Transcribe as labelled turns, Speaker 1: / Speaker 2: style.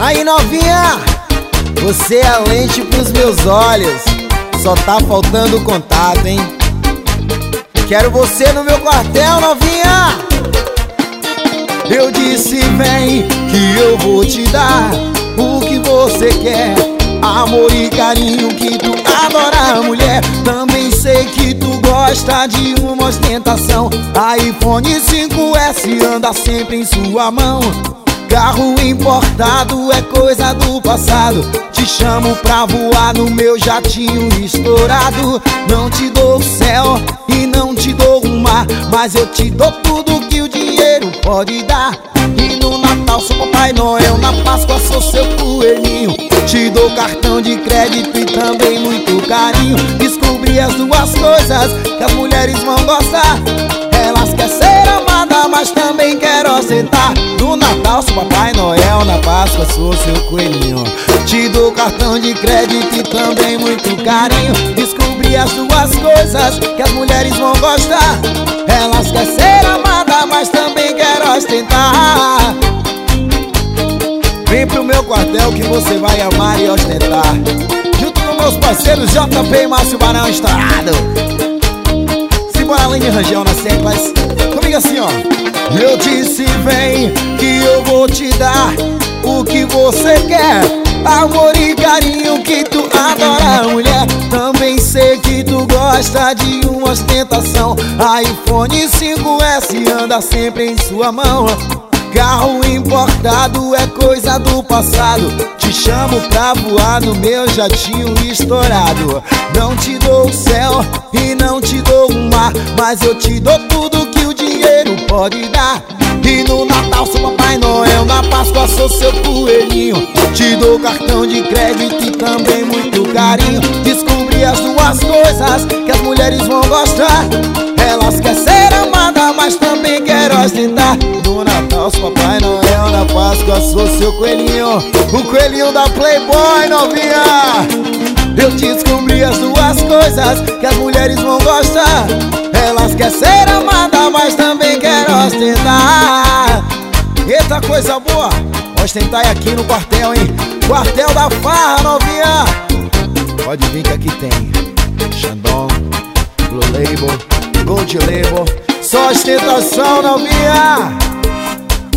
Speaker 1: Aí novinha, você é a lente pros meus olhos. Só tá faltando contato, hein? Quero você no meu quartel, novinha. Eu disse vem que eu vou te dar o que você quer, amor e carinho que tu adora, mulher. Também sei que tu gosta de uma ostentação. iPhone 5S anda sempre em sua mão. Carro importado é coisa do passado. Te chamo pra voar no meu jatinho estourado. Não te dou o céu e não te dou o mar, mas eu te dou tudo que o dinheiro pode dar. E no Natal sou Papai Noel, na Páscoa sou seu coelhinho. Te dou cartão de crédito e também muito carinho. Descobri as duas coisas que as mulheres vão gostar. Elas querem ser amada, mas também querem ostentar. No Natal sou Papai Noel, na Páscoa sou seu coelhinho. Te dou cartão de crédito e também muito carinho. Descobri as duas coisas que as mulheres vão gostar. Elas querem ser amada, mas também querem ostentar. Vem pro meu quartel que você vai amar e ostentar. Junto com meus parceiros JP e Márcio Barão estourado. Simbora Aline Rangel nas teclas. Comigo assim, ó. Eu disse vem que eu vou te dar o que você quer, amor e carinho que tu adora, mulher. Também sei que tu gosta de uma ostentação. iPhone 5S anda sempre em sua mão. Carro importado é coisa do passado. Te chamo pra voar no meu jatinho estourado. Não te dou o céu e não te dou o mar, mas eu te dou tudo que o dinheiro pode dar. E no Natal sou Papai Noel, na Páscoa sou seu coelhinho. Te dou cartão de crédito e também muito carinho. Descobri as duas coisas que as mulheres vão gostar. Elas querem ser amada, mas também querem ostentar. No Natal sou Papai Noel, na Páscoa sou seu coelhinho. O coelhinho da Playboy, novinha. Eu descobri as duas coisas que as mulheres vão gostar. Elas querem ser amada, mas também querem ostentar. Eita coisa boa, ostentar é aqui no quartel, hein? Quartel da Farra, novinha. Pode vir que aqui tem Xandão, Blue Label, Gold Label. Só ostentação, novinha.